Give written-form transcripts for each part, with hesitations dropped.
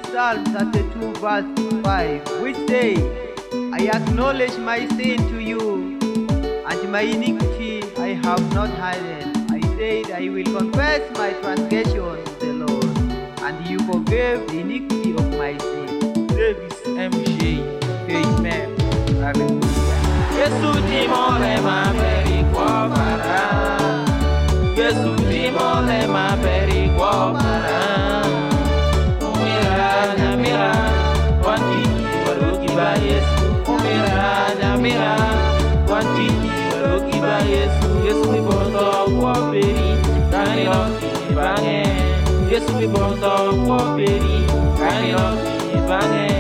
Psalm 32 verse 5, which says, I acknowledge my sin to you, and my iniquity I have not hidden. I said, I will confess my transgression to the Lord, and you forgave the iniquity of my sin. Davis MJ. Amen. Hallelujah. Yesu di mole ma peri kwa para. Yesu di mole ma peri kwa para. Umira nyamira wanti waroki ba Yesu. Umira nyamira wanti waroki ba Yesu. Yesu mi boto kwa peri kani roki bange. Yesu mi boto kwa peri kani roki bange.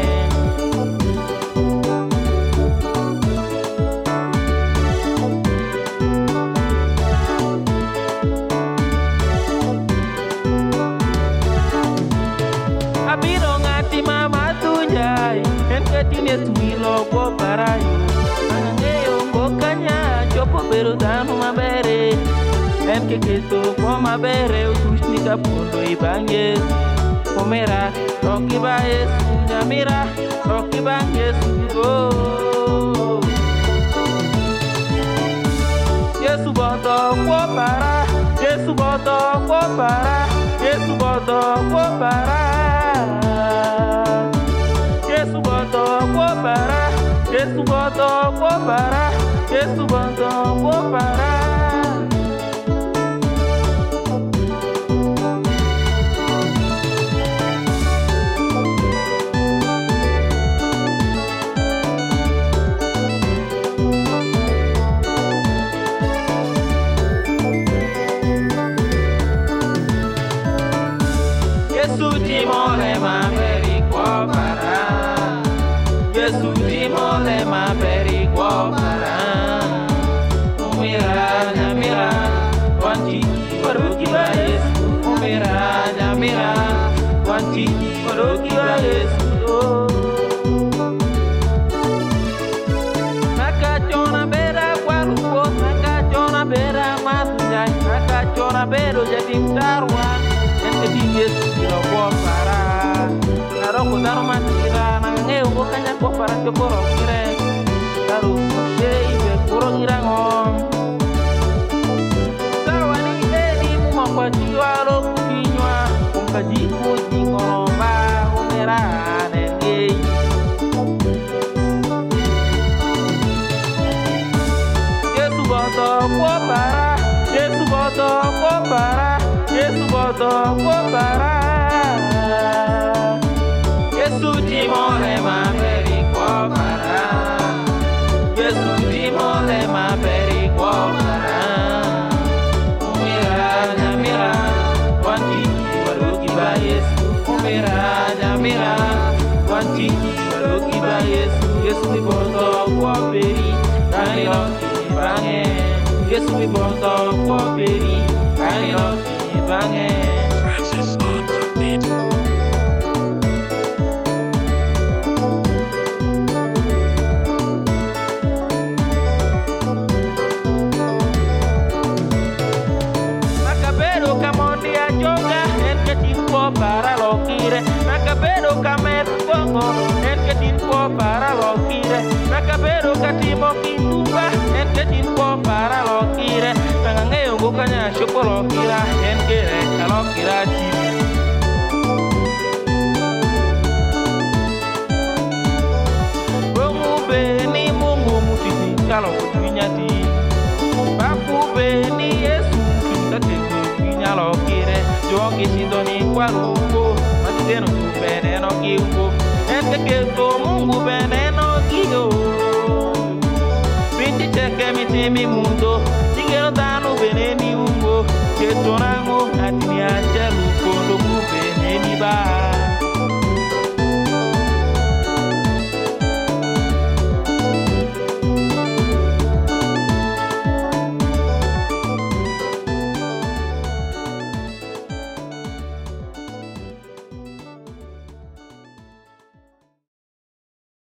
Yesu wilo kwa parayo Anangeyo kokanya chopo pero danu mabere Enke keto kwa mabere utushnika pundo ibang Yesu Omera roki ba Yesu Nyamira roki bang Yesu oh. Yesu boto kwa para Yesu boto kwa para Yesu boto kwa para Yesu boto kwa para, Yesu boto kwa para, Yesu boto kwa para. Yesu di mole ma peri kwa para. Yesu di mole ma peri kwa para. Umira nyamira wanti waroki ba Yesu. Umira nyamira wanti waroki ba Yesu. Nakachona bera kwa ruko, nakachona bera masunjai, nakachona bero jadi mtarwa. Ente di Yesu kilo kwa para. Naroko daru matira nangeo bokanya kwa para chokoro kire daru ibe kuro ngirangom sarwani edi muma kwa jiwaro kukinywa kumkajiku jingoromba umera nengei Yesu boto kwa para Yesu boto kwa para Yesu boto kwa para Yesu di mole ma peri kwa para. Yesu di mole ma peri kwa para. Umira nyamira wanti waroki ba Yesu. Umira nyamira wanti waroki ba Yesu. Yesu mi boto kwa peri kani roki bange. Yesu mi boto kwa peri kani roki bange. Francis on the beat. Para lo kire, nakabero kamer bongo, enketin po para lo kire, nakabero katimo kintumba, enketin po para lo kire, tangangeo bukanya syukur lo kira, enkere kalau kira cibi. Bungu beni mungu mutisi kalau kutunya di, baku beni Yesu kita tegunya lo kire. Jogi sindoni kwa ruko matideno tu veneno kiungo ente keto mungu veneno kiyo Binti cheke mitimi mundo Tigero dano veneni ungo Keto nango